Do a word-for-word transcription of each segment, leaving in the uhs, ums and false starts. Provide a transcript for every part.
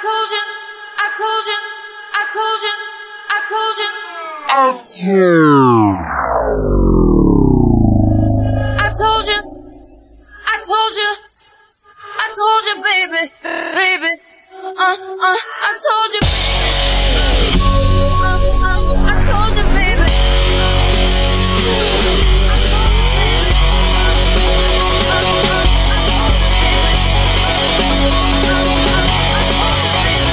told you, I told you, I told you, I told you, I told you, I told you, I told you, baby, baby, uh, uh, I told you, uh, uh, I told you, baby, I told you, baby, uh, uh, I told you, baby, uh, uh, I told you, baby,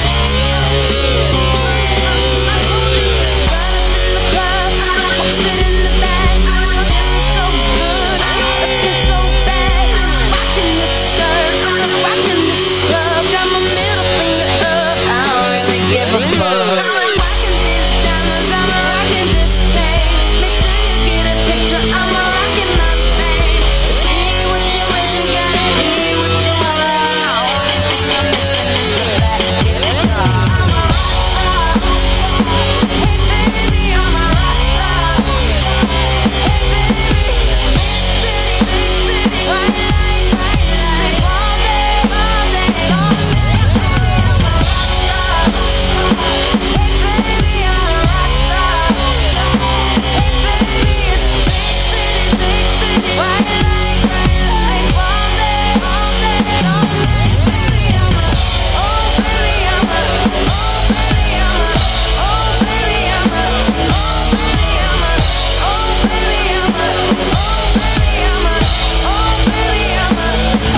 I told you, running in the club, I'm sitting in the back, feeling so good, looking so bad, rocking this skirt, rocking this club, got my middle finger up, I don't really give a fuck. Rocking these diamonds, I'm rocking this chain. Make sure you get a picture, I'm rocking my fame. To be what you is, you gotta be what you are. Only thing I'm missing is a back guitar. I'm a rock star. Hey baby, I'm a rock star. Hey baby, big city, big city, white light, bright light, all day, all day, all night. I'm a rock star. Hey baby, I'm a rock star. Hey baby, it's big city, big city, white light, bright light, all day, all day, all night. Baby, I'm a, oh baby, I'm a, oh baby, I'm a, oh baby, I'm a, oh baby, I'm a, oh baby, I'm a, oh baby, I'm a, oh baby, I'm a,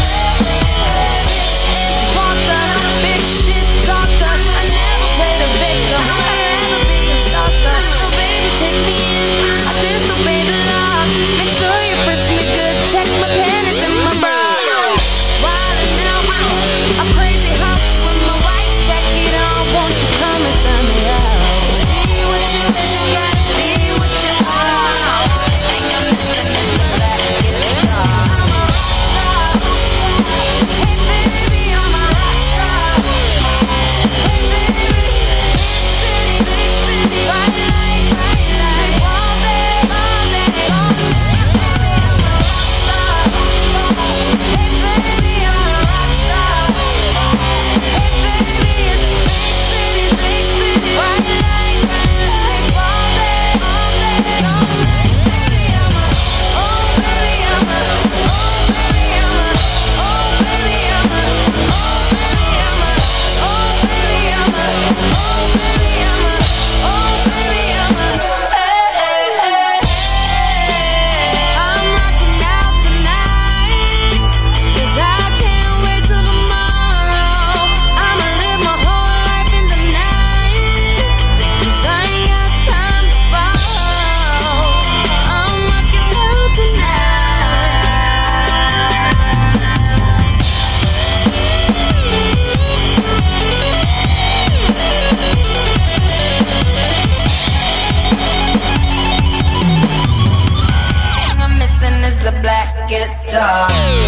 six-inch walker, big shit talker. I never played a victim. I'd rather be a stalker. So baby, take me in. I disobey the law. Make sure you frisk me good. Check my panties and my bra. Wildin' out, a crazy house with my white jacket on. Won't you come and sign me out? To be what you is, you gotta be what you are. Only thing I'm missing is a black guitar. I'm a rock star. Hey baby, I'm a rock star. Hey baby, big city, big city, bright light, bright light, all day, all day, all night. Baby, I'm a rock star. Hey baby, I'm a rock star. Hey baby, it's big city, big city, bright light, bright light, all day, all day, all night. Baby, I'm a, oh baby, I'm a, oh baby, I'm a, oh baby, I'm a, oh baby, I'm a, oh baby, I'm a, oh baby, I'm a, oh baby, I'm a, hey, hey, hey, hey. I'm rocking out tonight, 'cause I can't wait till tomorrow. I'ma live my whole life in the night, 'cause I ain't got time to borrow. I'm rocking out tonight. Thing I'm missing is a black guitar.